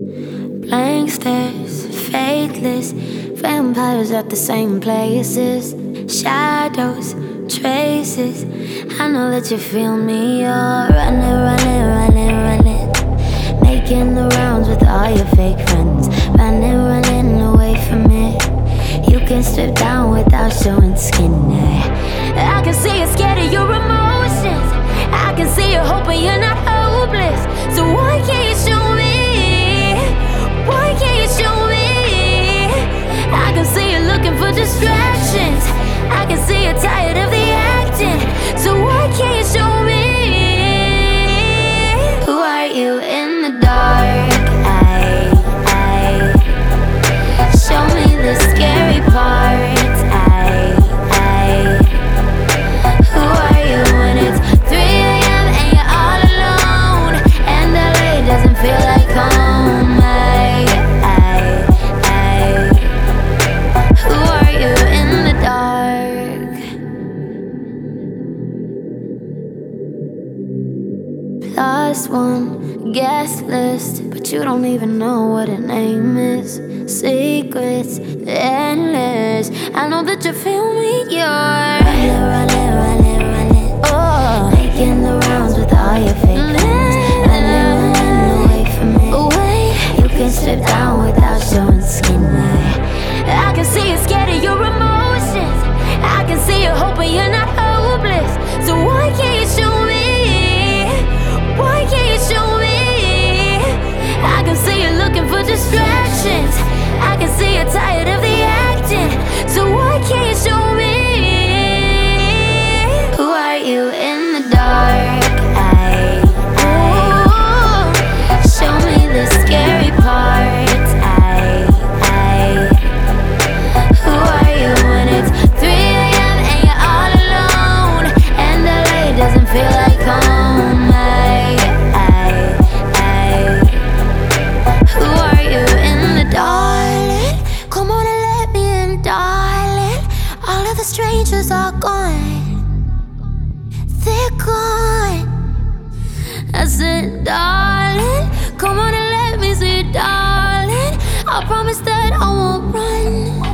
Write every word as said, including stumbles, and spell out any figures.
Blank stares, faithless, vampires at the same places. Shadows, traces, I know that you feel me. You're running, running, running, running, making the rounds with all your fake friends. Running, running away from it. You can strip down without showing skin. I can see you're scared of your emotions. I can see you hoping you're not hopeless. So why can't you show me? Why can't you show me? I can see you looking for distractions. I can see you're tired of the acting. So why can't you show me? Who are you in the dark? I, I show me the scary parts. I, I who are you when it's three a m and you're all alone and L A doesn't feel like home? I, I, I who are you in the dark? Plus one guest list, but you don't even know what her name is. Secrets endless. I know that you feel me. You're running, running, running, running. Oh, making the rounds with all your fake friends. Running, running away from it. Away. You can strip down without showing skin. I can see you're scared of your emotions. I can see you hoping you're not hopeless. So why can't you show me? Why can't you show me? I can see you looking for distractions. I can see you're tired of the acting. So why can't you show me? Who are you in the dark? I, I show me the scary parts. I, I who are you when it's three a m and you're all alone and L A doesn't feel like home? I, I, I who are you in the dark? Come on and let me in, darling. All of the strangers are gone. They're gone. I said, darling, come on and let me see, darling. I promise that I won't run.